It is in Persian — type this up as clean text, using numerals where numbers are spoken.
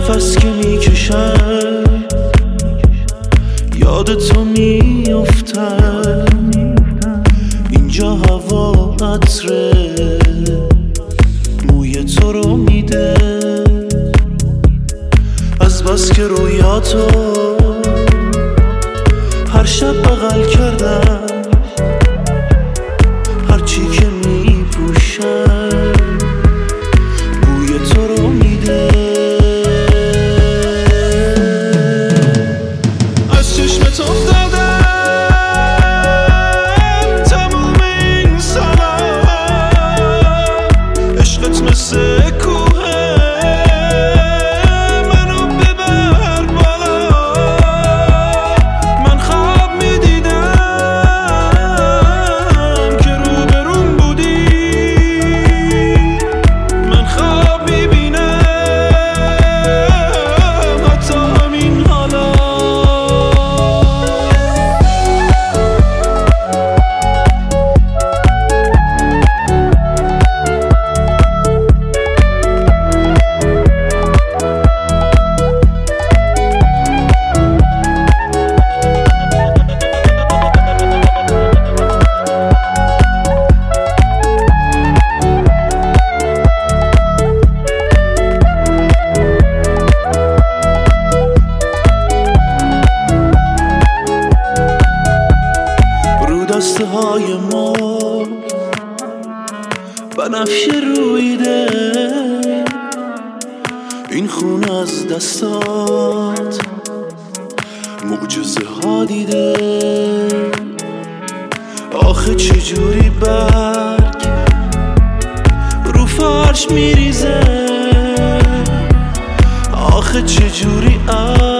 نفس که میکشم یاد تو میافتم. اینجا هوا عطره موی تو رو میده، از بس که رویاتو هر شب بغل کردم. هرچی که میپوشم بوی تو رو میده. از چشمت افتادم تموم این سالا، عشقت مثل کوهه منو ببر بالا. من خواب میدیدم که روبروم بودی، من خواب میبینم حتی همین حالا. دسته های ما بنفشه رویده، این خون از دستات معجزه ها دیده. آخه چجوری برگ رو فرش میریزه، آخه چجوری